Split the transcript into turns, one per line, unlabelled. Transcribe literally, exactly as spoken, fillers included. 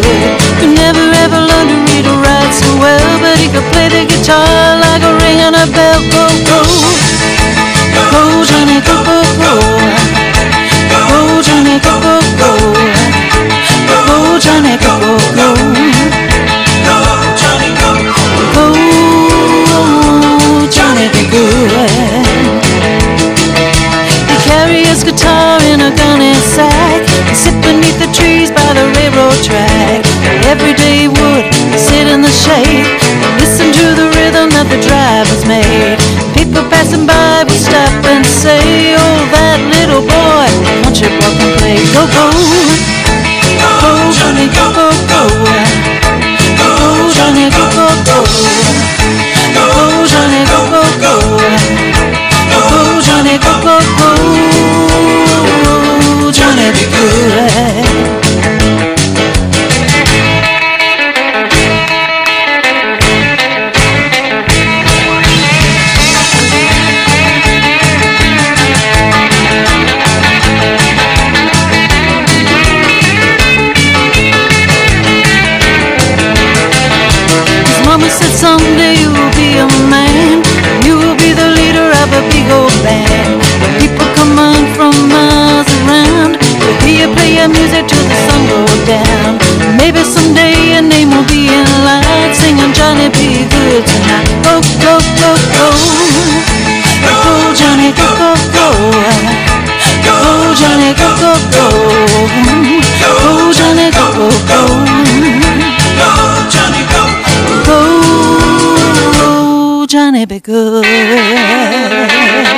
good. He never ever learned to read or write so well, but he could play the guitar like a ring on a bell. Go, go, go, Johnny, go, go, go. Go, Johnny, go, go, go. Go, Johnny, go, go, go. Go, Johnny, go, go. Go, Johnny, be good. He carry his guitar in a gunny sack and sit beneath the trees by the railroad track. Every day he would sit in the shade and listen to the rhythm that the drivers made. People passing by would stop and say, oh, that little boy, won't you walk and play? Go, go, go, Johnny, go, go, go. Go, Johnny, go, go, go. Go, Johnny, go, go, go. Go, Johnny, go, go, go. Johnny, be good. Mama said someday you will be a man, you will be the leader of a big old band. People come on from miles around to hear you play your music till the sun goes down. Maybe someday your name will be in line, singing Johnny be good tonight. Go, go, go, go. Go, Johnny, go, go, go. Go, Johnny, go, go, go. Go, Johnny, go, go, go. Go, Johnny, go. Go, Johnny, be good.